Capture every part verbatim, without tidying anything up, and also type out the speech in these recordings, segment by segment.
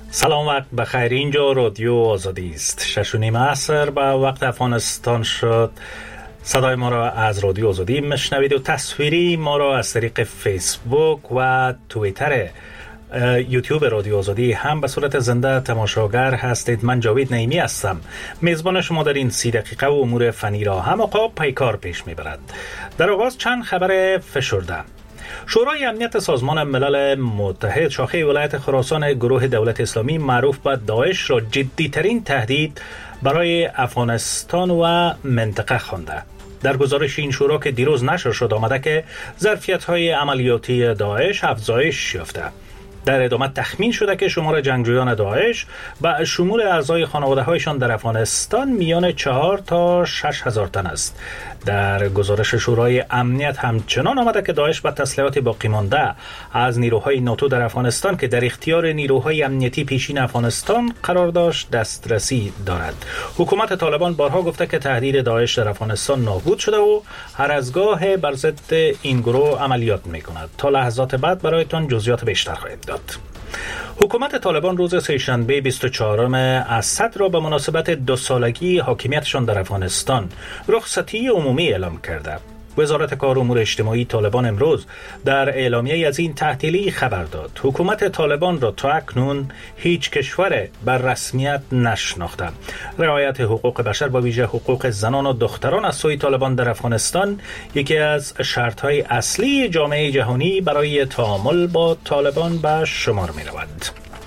سلام، وقت بخیر. اینجا رادیو آزادی است. شش و نیم عصر به وقت افغانستان شد. صدای ما را از رادیو آزادی میشنوید و تصویری ما را از طریق فیسبوک و توییتر یوتیوب رادیو آزادی هم به صورت زنده تماشاگر هستید. من جاوید نعیمی هستم، میزبان شما در این سی دقیقه و امور فنی را هم آقا پیکار پیش میبرد. در آغاز چند خبر فشرده. شورای امنیت سازمان ملل متحد شاخه ولایت خراسان گروه دولت اسلامی معروف به داعش را جدی‌ترین تهدید برای افغانستان و منطقه خوانده. در گزارش این شورا که دیروز نشر شد آمده که ظرفیت‌های عملیاتی داعش افزایش یافته. در ادامه تخمین شده که شمار جنگجویان داعش و شمول اعضای خانواده‌هایشان در افغانستان میان چهار تا شش هزار تن است. در گزارش شورای امنیت همچنان آمده که داعش با تسلیحات باقی مانده از نیروهای ناتو در افغانستان که در اختیار نیروهای امنیتی پیشین افغانستان قرار داشت دسترسی دارد. حکومت طالبان بارها گفته که تهدید داعش در افغانستان نابود شده و هر از گاه بر ضد این گروه عملیات می‌کند. تا لحظات بعد برایتان جزئیات بیشتر خواهیم داد. حکومت طالبان روز سه‌شنبه بیست و چهارم اسد را به مناسبت دو سالگی حاکمیتشان در افغانستان رخصتی عمومی اعلام کرده. وزارت کار و امور اجتماعی طالبان امروز در اعلامیه از این تعطیلی خبر داد. حکومت طالبان را تا اکنون هیچ کشور بر رسمیت نشناخته. رعایت حقوق بشر با ویژه حقوق زنان و دختران از سوی طالبان در افغانستان یکی از شرط‌های اصلی جامعه جهانی برای تعامل با طالبان به شمار می‌رود.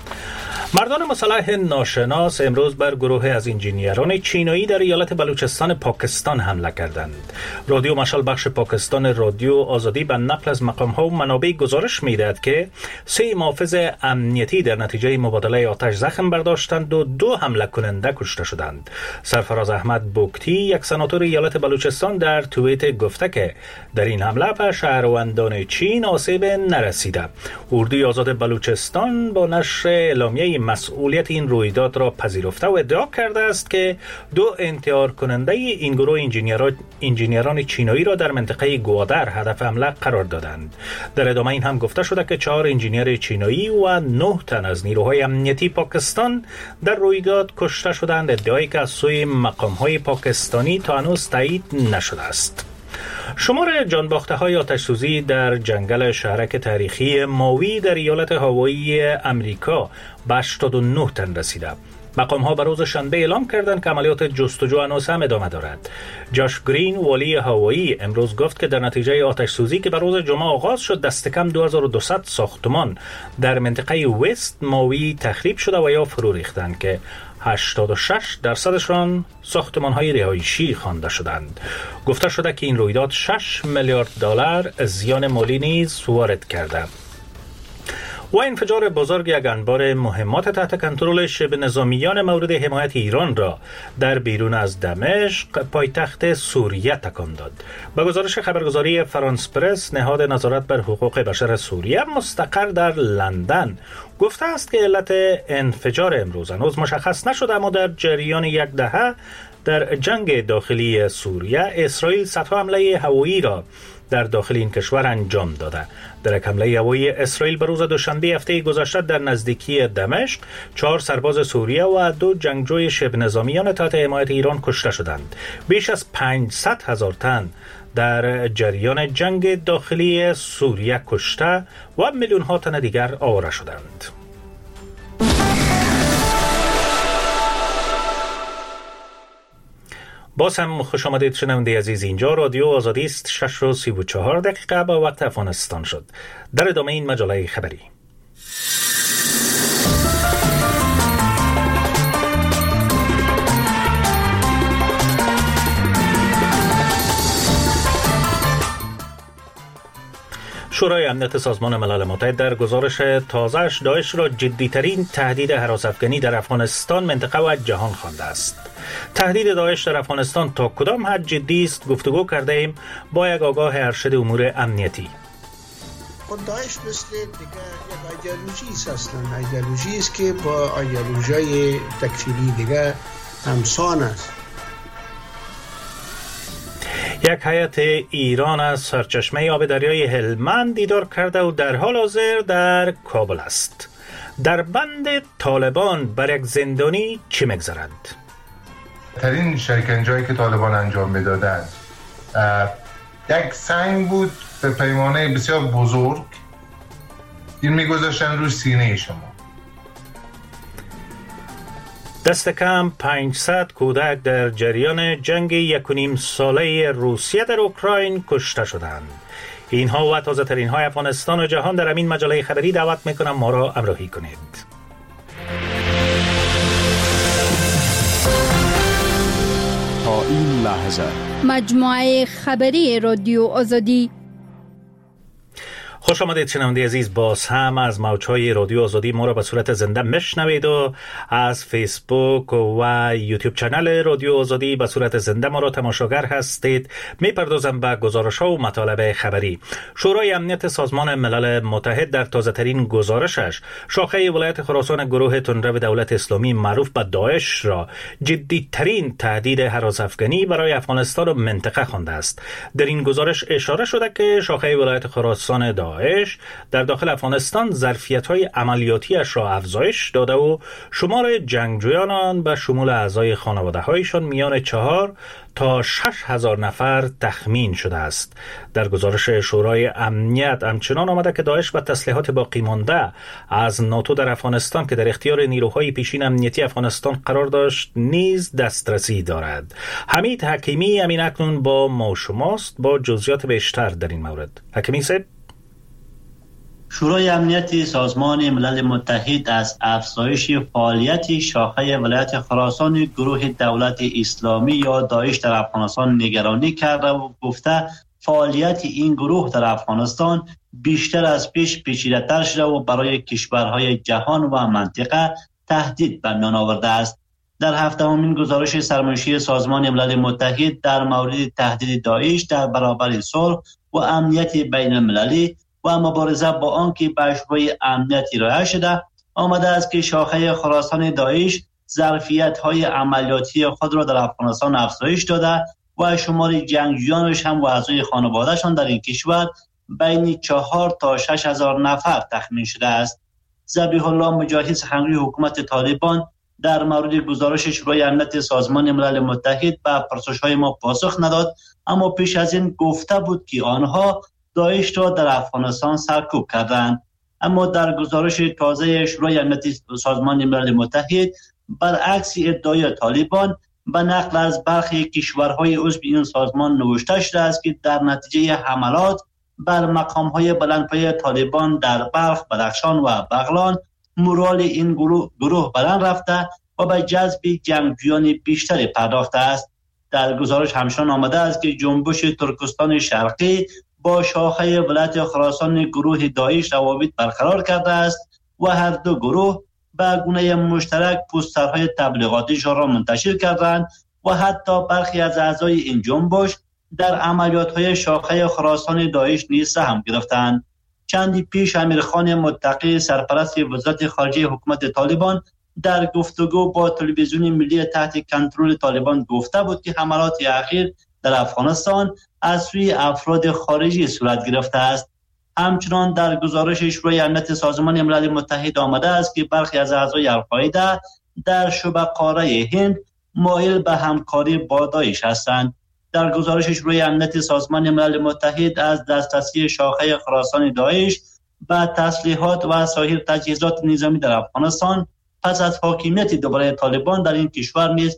مردان مسلح ناشناس امروز بر گروه از انجینیران چینایی در ایالت بلوچستان پاکستان حمله کردند. رادیو مشال بخش پاکستان رادیو آزادی به نقل از مقام‌ها و منابع گزارش می‌دهد که سه محافظ امنیتی در نتیجه مبادله آتش زخم برداشتند و دو حمله کننده کشته شدند. سرفراز احمد بوکتی، یک سناتور ایالت بلوچستان، در توییت گفته که در این حمله به شهروندان چین آسیب نرسیده. اردوی آزاد بلوچستان با نشر اعلامیه مسئولیت این رویداد را پذیرفته و ادعا کرده است که دو انتحار کننده این گروه انجینیران انجینیران چینایی را در منطقه گوادر هدف حمله قرار دادند. در ادامه این هم گفته شده که چهار انجینیر چینایی و نه تن از نیروهای امنیتی پاکستان در رویداد کشته شدند، ادعایی که از سوی مقام‌های پاکستانی تا هنوز تایید نشده است. شمار جانباخته‌های آتش‌سوزی در جنگل شهرک تاریخی ماوی در ایالت هاوایی امریکا به هشتاد و نه تن رسیده. مقام‌ها به روز شنبه اعلام کردند که عملیات جستجو هنوز هم ادامه دارد. جاش گرین، والی هاوایی، امروز گفت که در نتیجه آتش‌سوزی که به روز جمعه آغاز شد دست کم دو هزار و دویست ساختمان در منطقه وست ماوی تخریب شده و یا فرو ریختند که هشتاد و شش درصدشان ساختمان‌های رهایشی خوانده شدند. گفته شده که این رویداد شش میلیارد دلار زیان مالی نیز وارد کرده. و انفجار بزرگ یک انبار مهمات تحت کنترل شبه نظامیان مورد حمایت ایران را در بیرون از دمشق پایتخت سوریه تکان داد. به گزارش خبرگزاری فرانس پرس، نهاد نظارت بر حقوق بشر سوریه مستقر در لندن گفته است که علت انفجار امروز هنوز مشخص نشده، اما در جریان یک دهه در جنگ داخلی سوریه اسرائیل صدها حمله هوایی را در داخل این کشور انجام داده. در یک حمله هوایی اسرائیل به روز دوشنبه هفته گذشته در نزدیکی دمشق چهار سرباز سوریه و دو جنگجوی شبه نظامیان تحت حمایت ایران کشته شدند. بیش از پانصد هزار تن در جریان جنگ داخلی سوریه کشته و میلیون ها تن دیگر آواره شدند. باز هم خوش آمدید شنونده عزیز. اینجا رادیو آزادی است. شش و سی و چهار دقیقه با وقت افغانستان شد. در ادامه این مجله خبری. شورای امنیت سازمان ملل متحد در گزارش تازه‌اش داعش را جدی‌ترین تهدید هراس‌افکنی در افغانستان، منطقه و جهان خوانده است. تهدید داعش در افغانستان تا کدام حد جدی است گفتگو کرده ایم با یک آگاه ارشد امور امنیتی. داعش مثل دیگه یک ایدئولوژی است، اصلا ایدئولوژی است که با ایدئولوژی تکفیری دیگه همسان است. یک هیئت ایران از سرچشمه آب دریای هلمند دیدار کرده و در حال حاضر در کابل است. در بند طالبان بر یک زندانی چی میگذرند؟ ترین شکنجه‌ای که طالبان انجام میدادند یک سنگ بود به پیمانه بسیار بزرگ، این میگذاشتن روی سینه شما. دست کم پانصد کودک در جریان جنگ یک و نیم ساله روسیه در اوکراین کشته شدند. اینها و تازه ترین های افغانستان و جهان در این مجله خبری دعوت میکنم ما را همراهی کنید. تا این لحظه مجموعه خبری رادیو آزادی. خوش آمدید شنونده عزیز، باز هم از موجهای رادیو آزادی ما را به صورت زنده میشنوید و از فیسبوک و یوتیوب چنل رادیو آزادی به صورت زنده ما را تماشاگر هستید. میپردازم به گزارش‌ها و مطالب خبری. شورای امنیت سازمان ملل متحد در تازه ترین گزارشش شاخه ولایت خراسان گروه تندرو دولت اسلامی معروف به داعش را جدی ترین تهدید هراس‌افکنی برای افغانستان و منطقه خوانده است. در این گزارش اشاره شده که شاخه ولایت خراسان داعش در داخل افغانستان ظرفیت‌های عملیاتیش را افزایش داده و شمار جنگجویان آن به شمول اعضای خانواده‌هایشان میان چهار تا شش هزار نفر تخمین شده است. در گزارش شورای امنیت همچنان آمده که داعش و تسلیحات باقی مانده از ناتو در افغانستان که در اختیار نیروهای پیشین امنیتی افغانستان قرار داشت نیز دسترسی دارد. حمید حکیمی امین اکنون با ما شماست با جزئیات بیشتر در این مورد. حکیمی صاحب. شورای امنیت سازمان ملل متحد از افزایش فعالیت شاخه ولایت خراسان گروه دولت اسلامی یا داعش در افغانستان نگرانی کرده و گفته فعالیت این گروه در افغانستان بیشتر از پیش پیچیده‌تر شده و برای کشورهای جهان و منطقه تهدید به میان آورده است. در هفتمین گزارش سرمایشی سازمان ملل متحد در مورد تهدید داعش در برابر صلح و امنیت بین المللی و مبارزه با آن که به شورای امنیت ارائه شده آمده است که شاخه خراسان داعش ظرفیت‌های عملیاتی خود را در افغانستان افزایش داده و شمار جنگجویانش هم و اعضای خانواده‌شان در این کشور بین چهار تا شش هزار نفر تخمین شده است. ذبیح الله مجاهد سخنگوی حکومت طالبان در مورد گزارش شورای امنیت سازمان ملل متحد به پرسش‌های ما پاسخ نداد، اما پیش از این گفته بود که آنها داعش را در افغانستان سرکوب کردند. اما در گزارش تازه شورای امنیت سازمان ملل متحد برعکس ادعای طالبان به نقل از برخی کشورهای عضو این سازمان نوشته شده است که در نتیجه حملات بر مقام‌های بلندپایه طالبان در بلخ، بدخشان و بغلان مورال این گروه, گروه بلند رفته و به جذب جنگجویان بیشتری پرداخته است. در گزارش همچنان آمده است که جنبش ترکستان شرقی با شاخه ولایت خراسان گروه داعش روابط برقرار کرده است و هر دو گروه به گونه مشترک پوسترهای تبلیغاتیشان را منتشر کردند و حتی برخی از اعضای این جنبش در عملیات‌های شاخه خراسان داعش نیز سهم گرفتند. چندی پیش امیرخان متقی سرپرست وزارت خارجه حکومت طالبان در گفتگو با تلویزیون ملی تحت کنترل طالبان گفته بود که حملات اخیر در افغانستان از سوی افراد خارجی صورت گرفته است. همچنان در گزارش شورای امنیت سازمان ملل متحد آمده است که برخی از اعضای القاعده در شبه قاره هند مایل به همکاری با داعش هستند. در گزارش شورای امنیت سازمان ملل متحد از دسترسی شاخه خراسان داعش به تسلیحات و سایر تجهیزات نظامی در افغانستان پس از حاکمیت دوباره طالبان در این کشور نیز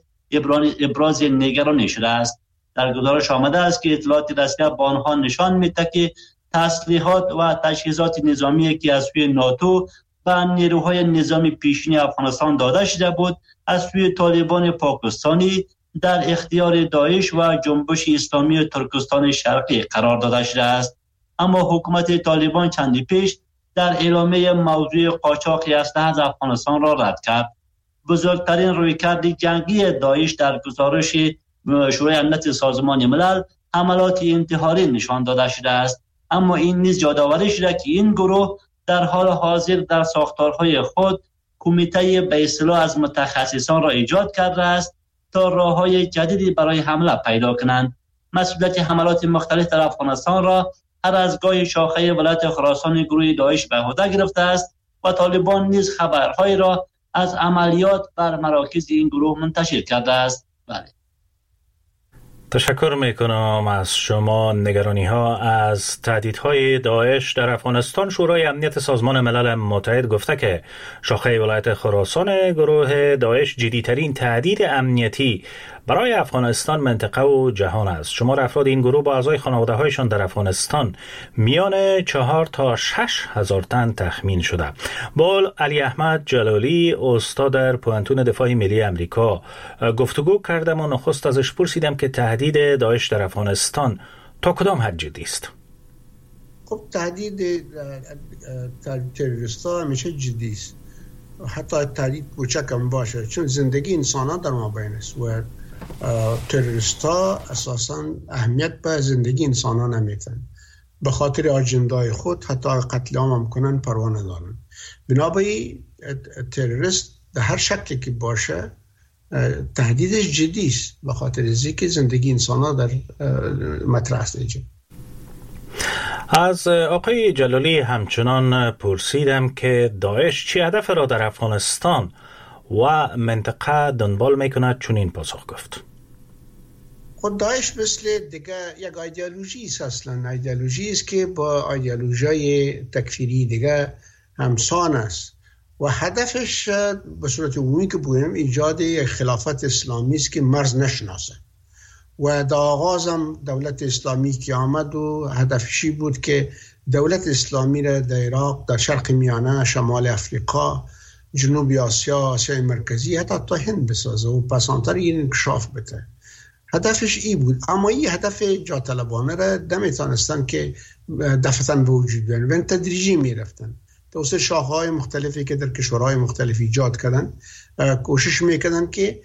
ابراز نگرانی شده است. در گزارش آمده است که اطلاعات رسمی با آنها نشان می‌دهد که تسلیحات و تجهیزات نظامی که از سوی ناتو به نیروهای نظامی پیشین افغانستان داده شده بود از سوی طالبان پاکستانی در اختیار داعش و جنبش اسلامی ترکستان شرقی قرار داده شده است. اما حکومت طالبان چندی پیش در اعلامیه موضوع قاچاق اسلحه از افغانستان را رد کرد. بزرگترین رویکرد جنگی داعش در گزارش شورای امنیت سازمان ملل حملات انتحاری نشان داده شده است. اما این نیز یادآوری شده که این گروه در حال حاضر در ساختارهای خود کمیته به اصطلاح از متخصصان را ایجاد کرده است تا راه‌های جدیدی برای حمله پیدا کنند. مسئولیت حملات مختلف در افغانستان را هر از گاهی شاخه ولایت خراسان گروه داعش به عهده گرفته است و طالبان نیز خبرهای را از عملیات بر مراکز این گروه منتشر کرده است. بله. تشکر میکنم از شما. نگرانی ها از تهدیدهای داعش در افغانستان. شورای امنیت سازمان ملل متحد گفته که شاخه ولایت خراسان گروه داعش جدیترین تهدید امنیتی برای افغانستان، منطقه و جهان است. شمار افراد این گروه با اعضای خانواده هایشان در افغانستان میان چهار تا شش هزار تن تخمین شده. بال علی احمد جلالی، استاد در پوهنتون دفاع ملی امریکا، گفتگو کردم و نخست ازش پرسیدم که تهدید داعش در افغانستان تا کدام حد جدی است؟ خب تهدید تروریست ها همیشه جدی است، حتی تهدید کوچک هم باشه، چون زندگی انسان ها در مابین است و تروریست ها اساسا اهمیت به زندگی انسان ها نمیتن، به خاطر آجندای خود حتی قتل عام هم کنن پروا ندارن. بنابراین تروریست در هر شکلی که باشه تهدیدش جدی است، به خاطر اینکه زندگی انسان ها در مطرح است. از آقای جلالی همچنان پرسیدم که داعش چه هدف را در افغانستان و منطقه دنبال میکند، چون این پاسخ گفت. خود داعش مثل دیگه یک ایدئولوژی است، اصلا ایدئولوژی است که با ایدئولوژی تکفیری دیگه همسان است و هدفش به صورت عمومی که بگویم ایجاد یک خلافت اسلامی است که مرز نشناسه و در آغاز هم دولت اسلامی که آمد و هدفشی بود که دولت اسلامی را در عراق، در شرق میانه، شمال افریقا، جنوب آسیا، آسیای مرکزی، حتی تا هند بسازه و پسانتر این انکشاف بده. هدفش ای بود، اما این هدف جاطلبانه را نمیتونستن که دفتن به وجود بیارن و تدریجی میرفتن. توسط شاخه‌های مختلفی که در کشورهای مختلف ایجاد کردن، کوشش میکردن که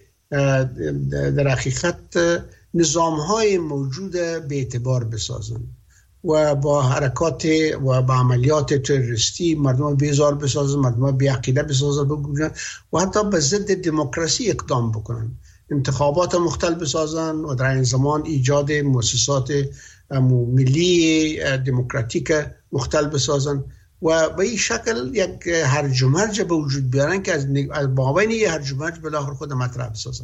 در حقیقت نظام‌های موجود به اعتبار بسازن و با حرکات و با عملیات تروریستی مردم بیزار بسازن، مردم بی عقیده بسازن بگوین و حتی به ضد دموکراسی اقدام بکنن، انتخابات مختلف بسازن و در این زمان ایجاد مؤسسات ملی دموکراتیک مختلف بسازن و به این شکل یک هرج و مرج به وجود بیارن که از بابین این هرج و مرج بالاخره خود مطرح بسازن.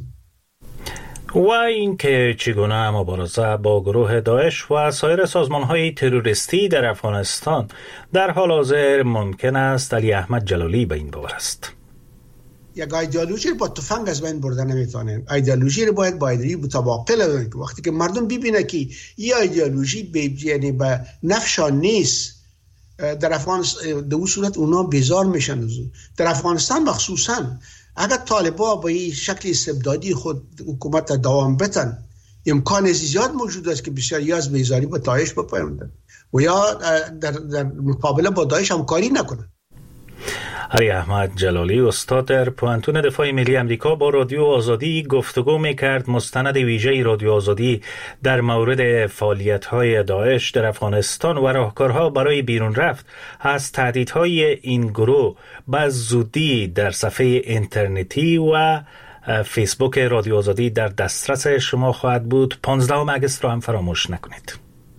و اینکه چگونه مبارزه با گروه داعش و سایر سازمان‌های تروریستی در افغانستان در حال حاضر ممکن است، علی احمد جلالی به این باور است. یک ایدئولوژی رو با تفنگ از بین بردن نمیتونن. ایدئولوژی رو باید با ایدئولوژی متواکل بدن که وقتی که مردم ببینه که این ایدئولوژی به یعنی به نفشان نیست، در افغانستان در اون صورت اونا بیزار میشن. در افغانستان مخصوصا اگر طالبان با این شکل استبدادی خود حکومت دوام بدن، امکان زیاد موجود است که بسیاری از بیزاری با داعش بپیوندن و یا در, در مقابله با داعش همکاری نکنن. علی احمد جلالی، استاد در پوهنتون دفاع ملی امریکا، با رادیو آزادی گفتگو میکرد. مستند ویژه رادیو آزادی در مورد فعالیت‌های داعش در افغانستان و راهکارها برای بیرون رفت از تهدیدهای این گروه به زودی در صفحه اینترنتی و فیسبوک رادیو آزادی در دسترس شما خواهد بود. پانزدهم اگست را هم فراموش نکنید.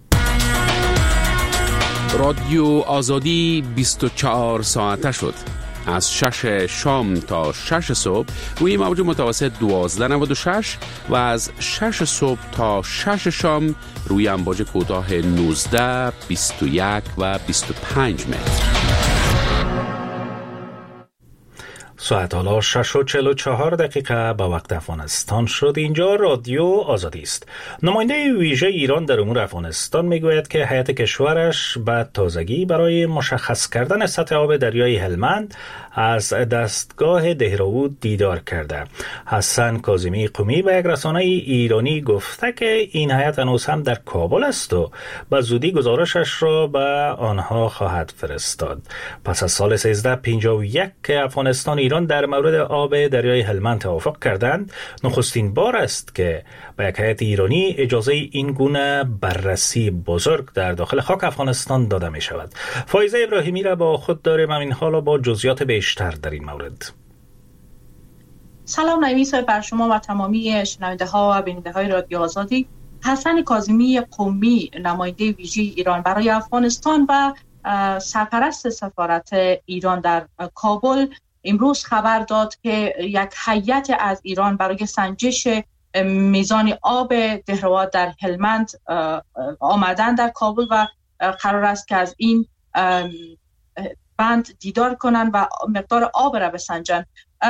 رادیو آزادی بیست و چهار ساعته شد. از شش شام تا شش صبح روی موج متوسط دوازده نود و شش و از شش صبح تا شش شام روی امواج کوتاه نوزده، بیست و یک و بیست و پنج متر. ساعت حالا شش و چهل و چهار دقیقه به وقت افغانستان شد. اینجا رادیو آزادی است. نماینده ویژه ایران در امور افغانستان میگوید که هیئت کشورش به تازگی برای مشخص کردن سطح آب دریای هلمند از دستگاه دهراوود دیدار کرده. حسن کاظمی قمی به یک رسانه ایرانی گفته که این هیئت هنوز هم در کابل است و به زودی گزارشش را به آنها خواهد فرستاد. پس از سال سیزده پنجاه و یک که افغانستان ایران در مورد آب دریای هلمند توافق کردند، نخستین بار است که به یک هیئت ایرانی اجازه این گونه بررسی بزرگ در داخل خاک افغانستان داده می شود. فایزه ابراهیمی را با خود داریم، همین حالا با جزئیات بیشتر در این مورد. سلام نوید صاحب بر شما و تمامی شنونده ها و بیننده های رادیو آزادی. حسن کاظمی قمی، نماینده ویژه ایران برای افغانستان و سرپرست سفارت ایران در کابل امروز خبر داد که یک هیئت از ایران برای سنجش میزان آب دهرواد در هلمند آمدن در کابل و قرار است که از این بند دیدار کنند و مقدار آب را بسنجند.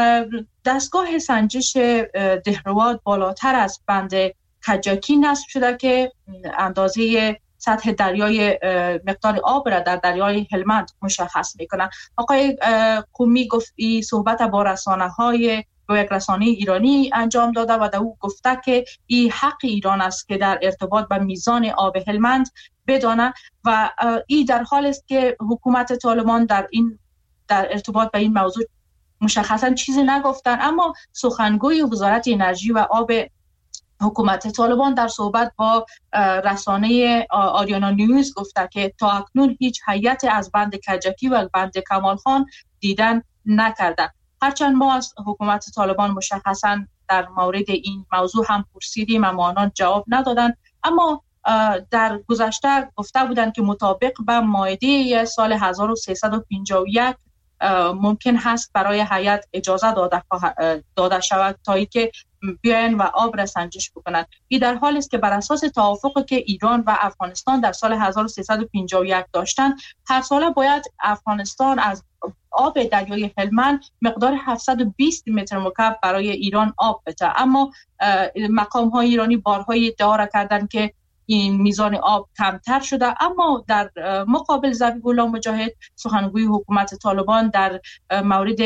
دستگاه سنجش دهرواد بالاتر از بند کجکی نصب شده که اندازه سطح دریای مقدار آب را در دریای هلمند مشخص میکنه. آقای قومی گفت این صحبت با رسانه های با یک رسانه ایرانی انجام داده و در او گفته که این حق ایران است که در ارتباط به میزان آب هلمند بدانه و این در حال است که حکومت طالبان در این در ارتباط به این موضوع مشخصا چیزی نگفتن، اما سخنگوی وزارت انرژی و آب حکومت طالبان در صحبت با رسانه آریانا نیوز گفته که تا اکنون هیچ هیئت از بند کجکی و بند کمال خان دیدن نکرده. هرچند ما از حکومت طالبان مشخصا در مورد این موضوع هم پرسیدیم اما آنان جواب ندادن، اما در گذشته گفته بودند که مطابق به مائده سال هزار و سیصد و پنجاه و یک ممکن هست برای هیئت اجازه داده داده شود تا اینکه بیاین و آب را سنجش بکنند. این در حالی است که بر اساس توافقی که ایران و افغانستان در سال هزار و سیصد و پنجاه و یک داشتند، هر ساله باید افغانستان از آب دریای هلمند مقدار هفتصد و بیست متر مکعب برای ایران آب بده، اما مقام های ایرانی بارهای ادعا را کردند که این میزان آب کمتر شده، اما در مقابل ذبیح الله مجاهد سخنگوی حکومت طالبان در مورد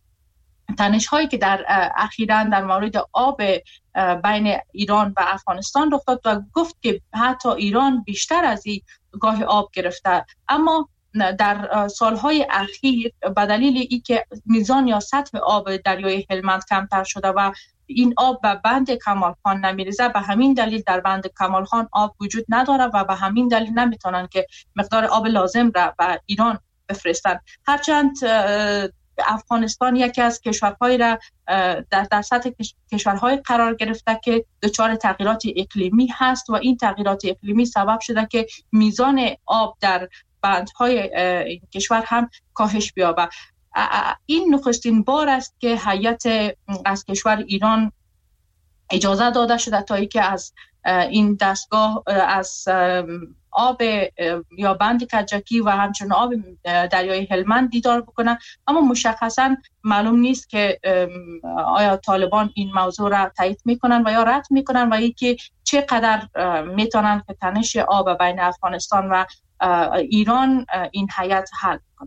تنش هایی که در اخیراً در مورد آب بین ایران و افغانستان رخ داد و گفت که حتی ایران بیشتر از این گاه آب گرفته، اما در سالهای اخیر به دلیل اینکه میزان یا سطح آب دریای هلمند کمتر شده و این آب به بند کمال خان نمیریزه، به همین دلیل در بند کمال خان آب وجود نداره و به همین دلیل نمیتونن که مقدار آب لازم را به ایران بفرستن. هرچند افغانستان یکی از کشورهای را در در سطح کشورهای قرار گرفته که دچار تغییرات اقلیمی هست و این تغییرات اقلیمی سبب شده که میزان آب در بندهای این کشور هم کاهش بیابه. این نخستین بار است که هیئت از کشور ایران اجازه داده شده تا اینکه از این دستگاه از آب یا بند کجکی و همچنین آب دریای هلمند دیدار بکنه، اما مشخصا معلوم نیست که آیا طالبان این موضوع را تایید میکنن و یا رد میکنن و اینکه چقدر میتونن که تنش آب بین افغانستان و ایران این هیئت حل کنه.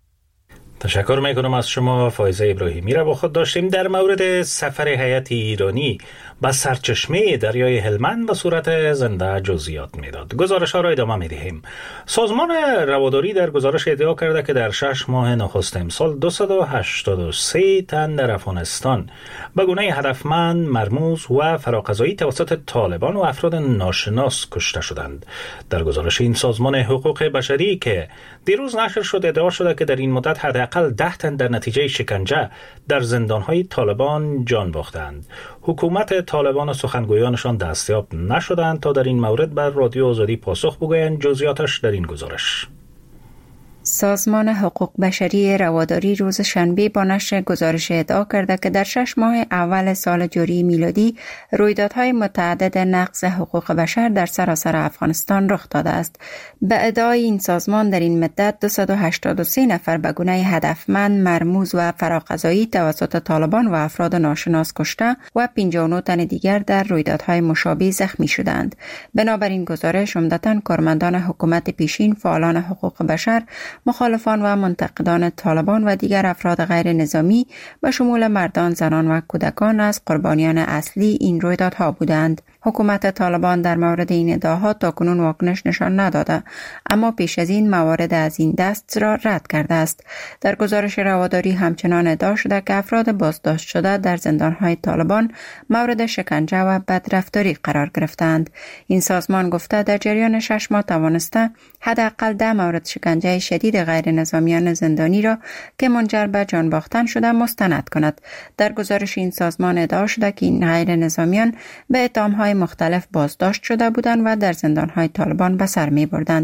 تشکر میکنم از شما فایزه ابراهیمی. را با خود داشتیم در مورد سفر هیئت ایرانی به سرچشمه دریای هلمند به صورت زنده جزئیات میداد. گزارش ها را ادامه میدهیم. سازمان رواداری در گزارش ادعا کرده که در شش ماه نخست امسال دویست و هشتاد و سه تن در افغانستان به گونه هدفمند، مرموز و فراقضایی توسط طالبان و افراد ناشناس کشته شدند. در گزارش این سازمان حقوق بشری که دیروز نشر شد ادعا شده که در این مدت حداقل ده تن در نتیجه شکنجه در زندانهای طالبان جان باختند. حکومت طالبان و سخنگویانشان دستیاب نشدند تا در این مورد بر رادیو آزادی پاسخ بگویند. جزئیاتش در این گزارش. سازمان حقوق بشری رواداری روز شنبه با نشر گزارش ادعا کرده که در شش ماه اول سال جاری میلادی رویدادهای متعدد نقض حقوق بشر در سراسر افغانستان رخ داده است. به ادعای این سازمان در این مدت دویست و هشتاد و سه نفر به گونه هدفمند، مرموز و فراقضایی توسط طالبان و افراد ناشناس کشته و پنجاه و نه تن دیگر در رویدادهای مشابه زخمی شدند. بنابراین گزارش عمدتاً کارمندان حکومت پیشین، فعالان حقوق بشر، مخالفان و منتقدان طالبان و دیگر افراد غیر نظامی به شمول مردان، زنان و کودکان از قربانیان اصلی این رویدادها بودند. حکومت طالبان در مورد این ادعاها تاکنون واکنش نشان نداده، اما پیش از این موارد از این دست را رد کرده است. در گزارش رواداری همچنان ادعا شده که افراد بازداشت شده در زندانهای طالبان مورد شکنجه و بدرفتاری قرار گرفتند. این سازمان گفته در جریان شش ماه توانسته حداقل ده مورد شکنجه شدید غیر نظامیان زندانی را که منجر به جان باختن شده مستند کند. در گزارش این سازمان ادعا شده که این غیر نظامیان به اتهام‌های مختلف بازداشت شده بودند و در زندان‌های طالبان به سر می‌بردند.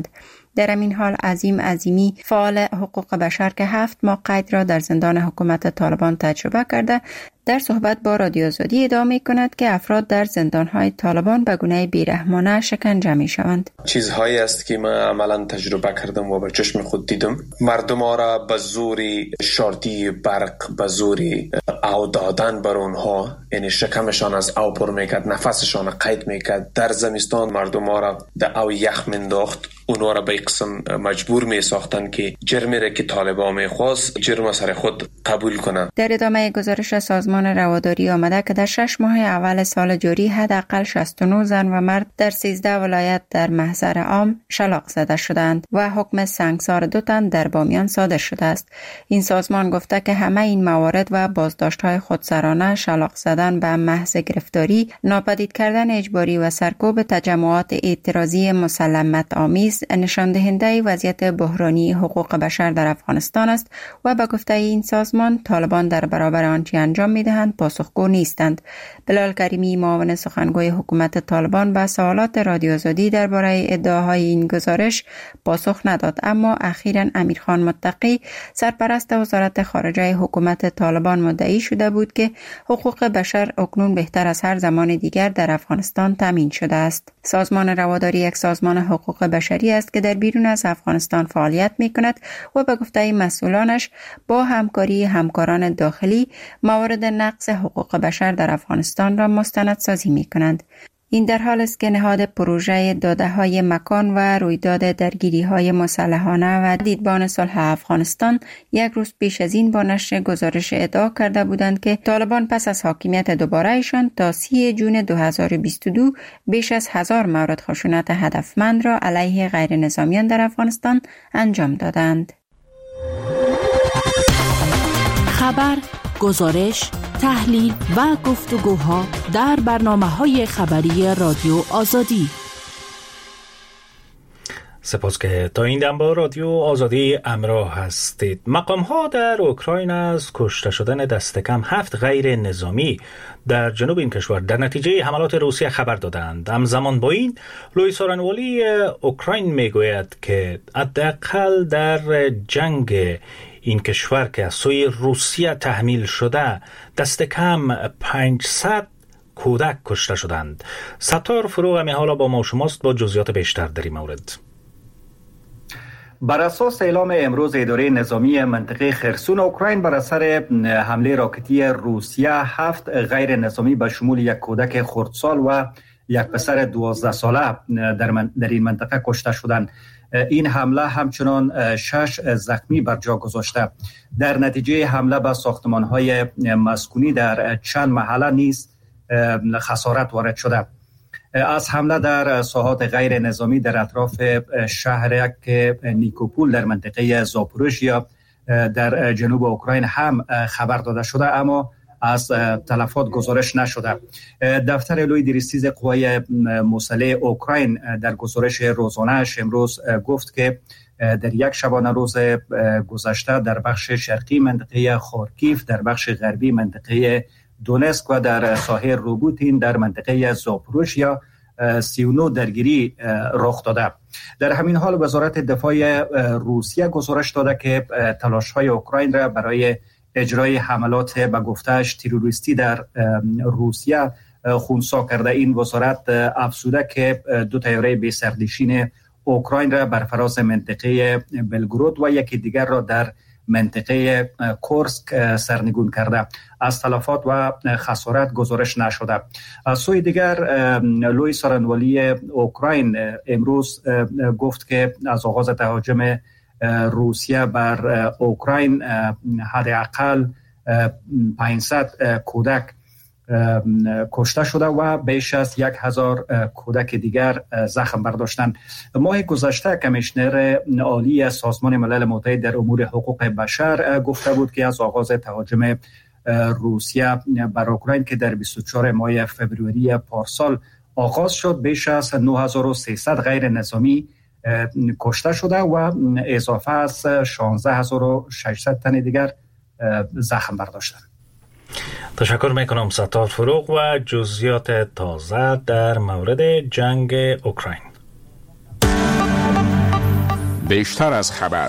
در این حال عظیم عظیمی فعال حقوق بشر که هفت ماه قید را در زندان حکومت طالبان تجربه کرده در صحبت با رادیو آزادی ادعا می کند که افراد در زندان‌های طالبان به گونه بیرحمانه شکنجه می شوند. چیزهایی است که من عملا تجربه کردم و به چشم خود دیدم. مردم را به زوری شارتی برق، به زوری او دادن بر اونها، یعنی شکمشان از او پر میکرد، نفسشان قید میکرد. در زمستان مردم را در او یخ مینداخت، اونها را به قسم مجبور می ساختن که جرمی را که طالبان میخواست جرم سر خود قبول کنند. در ادامه گزارش سازمان رواداری آمده که در شش ماه اول سال جاری حداقل شصت و نه زن و مرد در سیزده ولایت در محضر عام شلاق زده شدند و حکم سنگسار دو تن در بامیان صادر شده است. این سازمان گفته که همه این موارد و بازداشت‌های خودسرانه، شلاق زدن به محض گرفتاری، ناپدید کردن اجباری و سرکوب تجمعات اعتراضی مسلمت آمیز نشان دهنده وضعیت بحرانی حقوق بشر در افغانستان است و به گفته این سازمان طالبان در برابر آنچه انجام می‌دهند پاسخگو نیستند. بلال کریمی معاون سخنگوی حکومت طالبان به سوالات رادیو آزادی درباره ادعاهای این گزارش پاسخ نداد، اما اخیراً امیرخان متقی سرپرست وزارت خارجه حکومت طالبان مدعی شده بود که حقوق بشر اکنون بهتر از هر زمان دیگر در افغانستان تامین شده است. سازمان رواداری یک سازمان حقوق بشری است که در بیرون از افغانستان فعالیت می‌کند و به گفته مسئولانش با همکاری همکاران داخلی موارد نقض حقوق بشر در افغانستان را مستندسازی می‌کنند. این در حال است که نهاد پروژه داده‌های مکان و رویداد درگیری‌های مسلحانه و دیدبان صلح افغانستان یک روز پیش از این با نشر گزارش ادعا کرده بودند که طالبان پس از حاکمیت دوباره‌شان تا سی جون دو هزار و بیست و دو بیش از هزار مورد خشونت هدفمند را علیه غیر نظامیان در افغانستان انجام دادند. خبر، گزارش، تحلیل و گفتگوها در برنامه‌های خبری رادیو آزادی. سپاس که تا این دم با رادیو آزادی همراه هستید. مقام‌ها در اوکراین از کشته شدن دست کم هفت غیر نظامی در جنوب این کشور در نتیجه حملات روسیه خبر دادند. همزمان با این لوئیس سورانوالی اوکراین میگوید که حداقل در جنگ این کشور که از سوی روسیه تحمیل شده دست کم پانصد کودک کشته شدند. ستار فروغ همی حالا با ما شماست با جزئیات بیشتر در این مورد. بر اساس اعلام امروز اداره نظامی منطقه خرسون اوکراین بر اثر حمله راکتی روسیه هفت غیر نظامی به شمول یک کودک خردسال و یک پسر دوازده ساله در, من در این منطقه کشته شدند. این حمله همچنان شش زخمی بر جا گذاشته. در نتیجه حمله به ساختمان‌های مسکونی در چند محله نیز خسارت وارد شده. از حمله در ساحات غیر نظامی در اطراف شهر نیکوپول در منطقه زاپوروژیا در جنوب اوکراین هم خبر داده شده، اما از تلفات گزارش نشده. دفتر لوی دیرستیز قوای مسلح اوکراین در گزارش روزانه‌اش امروز گفت که در یک شبانه روز گذشته در بخش شرقی منطقه خارکیف، در بخش غربی منطقه دونسک و در ساحل روبوتین در منطقه زاپوروژیا سی و نه درگیری رخ داده. در همین حال وزارت دفاع روسیه گزارش داده که تلاش‌های اوکراین را برای اجرای حملات به گفته‌اش تروریستی در روسیه خونسا کرده. این وزارت افزوده که دو طیاره بی سرنشین اوکراین را بر فراز منطقه بلگرود و یکی دیگر را در منطقه کورسک سرنگون کرده. از تلفات و خسارت گزارش نشده. از سوی دیگر لوئیس سورانوالی اوکراین امروز گفت که از آغاز تهاجم روسیه بر اوکراین حداقل پانصد کودک کشته شده و بیش از یک هزار کودک دیگر زخم برداشتند. ماه گذشته کمیشنر عالی سازمان ملل متحد در امور حقوق بشر گفته بود که از آغاز تهاجم روسیه بر اوکراین که در بیست و چهارم ماه فوریه پارسال آغاز شد بیش از نه هزار و سیصد غیر نظامی کشته شده و اضافه از شانزده هزار و ششصد تن دیگر زخم برداشتند. تشکر میکنم ستار فروغ و جزئیات تازه در مورد جنگ اوکراین. بیشتر از خبر.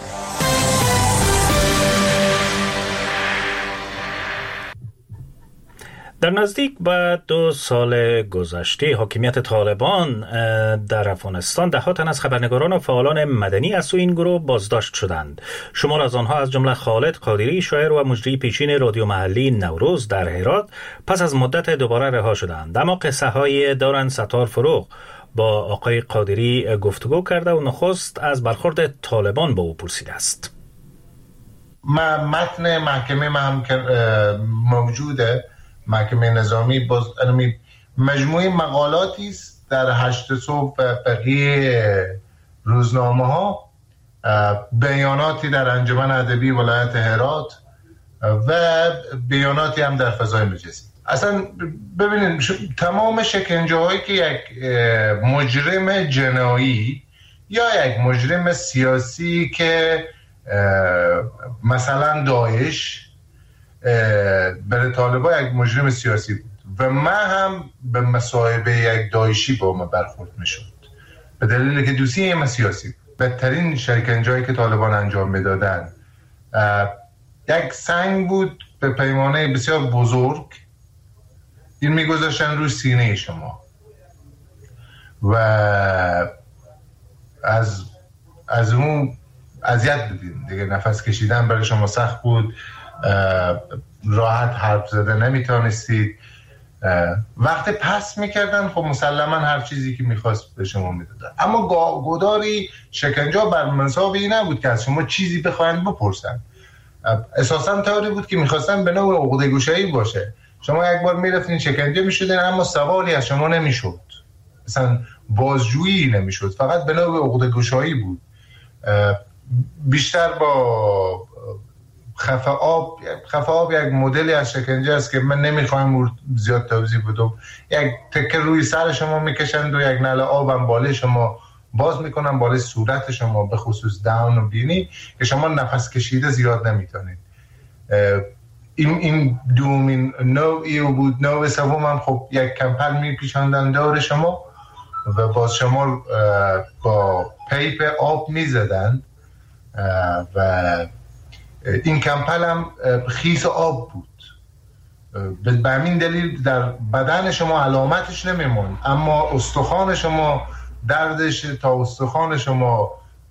در نزدیک به دو سال گذشته حاکمیت طالبان در افغانستان ده تن از خبرنگاران و فعالان مدنی از سوی این گروه بازداشت شدند. شمار از آنها از جمله خالد قادری، شاعر و مجری پیشین رادیو محلی نوروز در هرات، پس از مدت دوباره رها شدند. اما قصه های دارن ستار فروغ با آقای قادری گفتگو کرده و نخست از برخورد طالبان با او پرسیده است. متن محکمه ما هم موجوده، محکمه نظامی، باز مجموعه مقالاتی است در هشت صبح بقیه روزنامه ها، بیاناتی در انجمن ادبی ولایت هرات و بیاناتی هم در فضای مجازی. اصلا ببینید تمام شکنجه هایی که یک مجرم جنایی یا یک مجرم سیاسی که مثلا داعش برای طالبا یک مجرم سیاسی بود و من هم به مصاحبه یک داعشی با ما برخورد میشد به دلیل که دوستی هم سیاسی بود. بدترین شکنجه‌ای که طالبان انجام میدادن یک سنگ بود به پیمانه بسیار بزرگ، این میگذاشتن روی سینه شما و از از اون اذیت بودین دیگه، نفس کشیدن برای شما سخت بود، راحت حرف زده نمیتونستید. وقتی پس میکردن خب مسلما هر چیزی که میخواست به شما میدادن، اما گداری شکنجه بر مساوی نبود که از شما چیزی بخواهند بپرسن. اساسا طوری بود که میخواستن به نوع عقده گشایی باشه. شما یک بار میرفتین شکنجه میشدین اما سوالی از شما نمیشد، مثلا بازجویی نمیشد، فقط به نوع عقده گشایی بود. بیشتر با خفه آب خفه آب یک مدلی از شکنجه است که من نمیخوایم زیاد توضیح بدم. یک تکه روی سر شما میکشند و یک نعل آب هم بالای شما باز میکنن، بالای صورت شما، به خصوص دهان و بینی، که شما نفس کشیده زیاد نمیتونید. این این دومین نوعی بود. نوع سوم هم خب یک کمپل میپیچاندن دور شما و باز شما با پیپ آب میزدن و این کمپل هم خیس آب بود. به همین دلیل در بدن شما علامتش نمیمون، اما استخوان شما دردش تا استخوان شما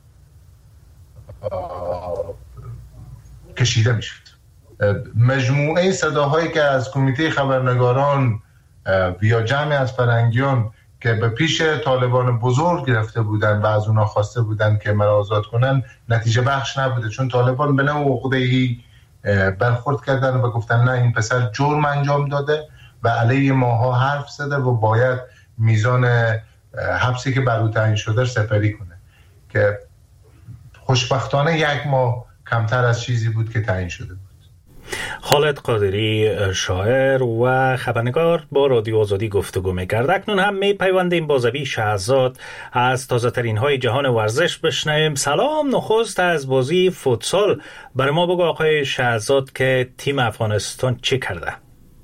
کشیده میشد. مجموعه صداهایی که از کمیته خبرنگاران یا جمعی از فرنگیان که به پیش طالبان بزرگ گرفته بودن و از اونا خواسته بودن که مرا آزاد کنن نتیجه بخش نبوده، چون طالبان به نوع عقده‌ای برخورد کردن و گفتن نه این پسر جرم انجام داده و علیه ماها حرف زده و باید میزان حبسی که بر او تعیین شده سپری کنه، که خوشبختانه یک ماه کمتر از چیزی بود که تعیین شده بود. خالد قادری شاعر و خبرنگار با رادیو آزادی گفتگو می‌کرد. اکنون هم می‌پیوندیم با زبی شهزاد از تازه‌ترین های جهان ورزش بشنویم. سلام، نخست از بازی فوتسال برای ما بگو آقای شهزاد که تیم افغانستان چه کرده؟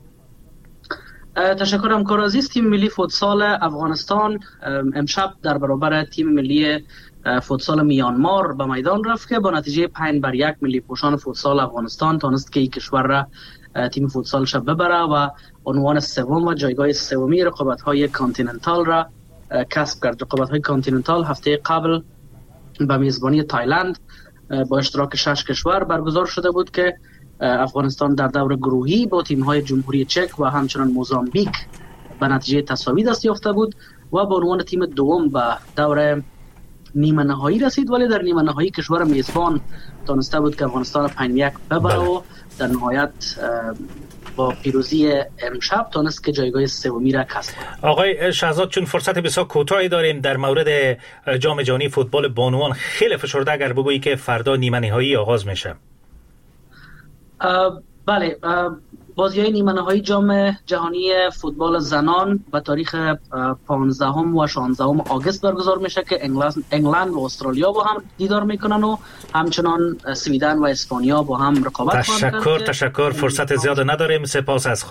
تشکرم کار عزیز. تیم ملی فوتسال افغانستان امشب در برابر تیم ملی فوتسال میانمار به میدان رفت که با نتیجه پنج بر یک ملی پوشان فوتسال افغانستان تانست که این کشور را تیم فوتسال شب ببره و عنوان سوم و جایگاه سومی رقابت‌های کانتیننتال را کسب کرد. رقابت‌های کانتیننتال هفته قبل به میزبانی تایلند با اشتراک شش کشور برگزار شده بود که افغانستان در دور گروهی با تیم‌های جمهوری چک و همچنان موزامبیک به نتیجه تساوی دست یافته بود و به عنوان تیم دوم به دور نیمه نهایی رسید، ولی در نیمه نهایی کشور میزبان تانسته بود که افغانستان پنج یک ببره و در نهایت با پیروزی امشب تانست که جایگاه سومی را کسب کند. آقای شهزاد، چون فرصت بسیار کوتاهی داریم در مورد جام جهانی فوتبال بانوان خیلی فشرده اگر بگویی که فردا نیمه نهایی آغاز میشه. بله، بازی‌های نیمه نهایی جام جهانی فوتبال زنان به تاریخ پانزدهم و شانزدهم آگوست برگزار میشه که انگلند و استرالیا با هم دیدار میکنن و همچنان سویدن و اسپانیا با هم رقابت خواهند کرد. تشکر تشکر فرصت زیاد نداریم. سپاس از